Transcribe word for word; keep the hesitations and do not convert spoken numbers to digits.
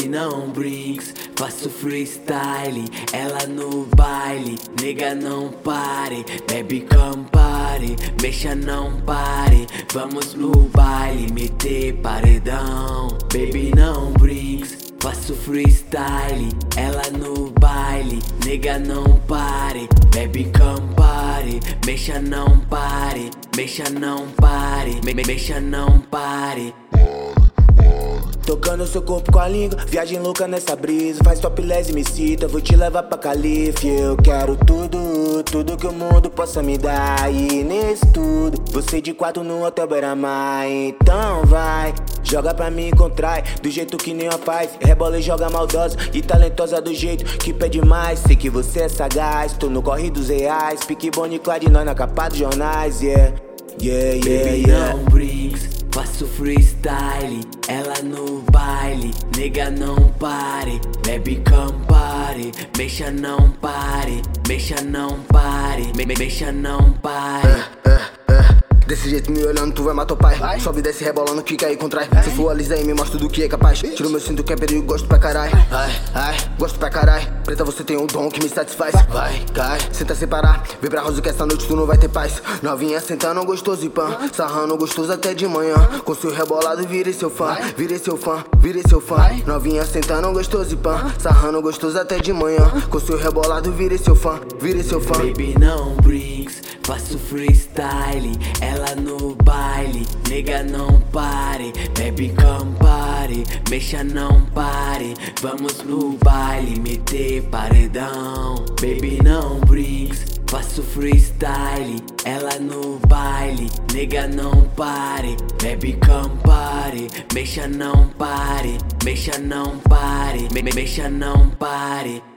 Baby, não brinks, faço freestyle, ela no baile, nega não pare, bebe Campari, mexa não pare, vamos no baile, meter paredão. Baby, não brinks, faço freestyle, ela no baile, nega não pare, bebe Campari, mexa não pare, mexa não pare, me mexa não pare. Tocando seu corpo com a língua, viagem louca nessa brisa. Faz topless e me cita, vou te levar pra Calife. Eu quero tudo, tudo que o mundo possa me dar. E nesse tudo, você de quatro no hotel Beira-Mar. Então vai, joga pra mim e contrai, do jeito que nem faz. Rebola e joga maldosa e talentosa do jeito que pede mais. Sei que você é sagaz, tô no corre dos reais. Pique Bonnie Clyde, nós na capa dos jornais, yeah. Yeah, yeah, Baby, yeah. não brinks, faço freestyle, ela no baile, nega não pare, bebe Campari, mexa não pare, mexa não pare, me mexa não pare. É, é, é. Desse jeito me olhando, tu vai matar o pai. Vai. Sobe, desce, rebolando, quica e contrai. Se for alisa aí, me mostra do que é capaz. Tiro meu cinto que é perigo, gosto pra carai. Ai, ai, gosto pra carai. Preta, você tem um dom que me satisfaz. Vai, cai, senta sem parar. Vem pra Rosa que essa noite tu não vai ter paz. Novinha sentando gostoso e pã, sarrando gostoso até de manhã. Com seu rebolado, virei seu fã, virei seu fã, virei seu fã. Novinha sentando gostoso e pã, sarrando gostoso até de manhã. Com seu rebolado, virei seu fã, virei seu fã. Baby, não brinks, faço freestyle, ela no baile, nega não pare, bebe Campari, mexa não pare, vamos no baile, meter paredão. Baby, não brinks, faço freestyle, ela no baile, nega não pare, bebe Campari, mexa não pare, mexa não pare, me mexa não pare.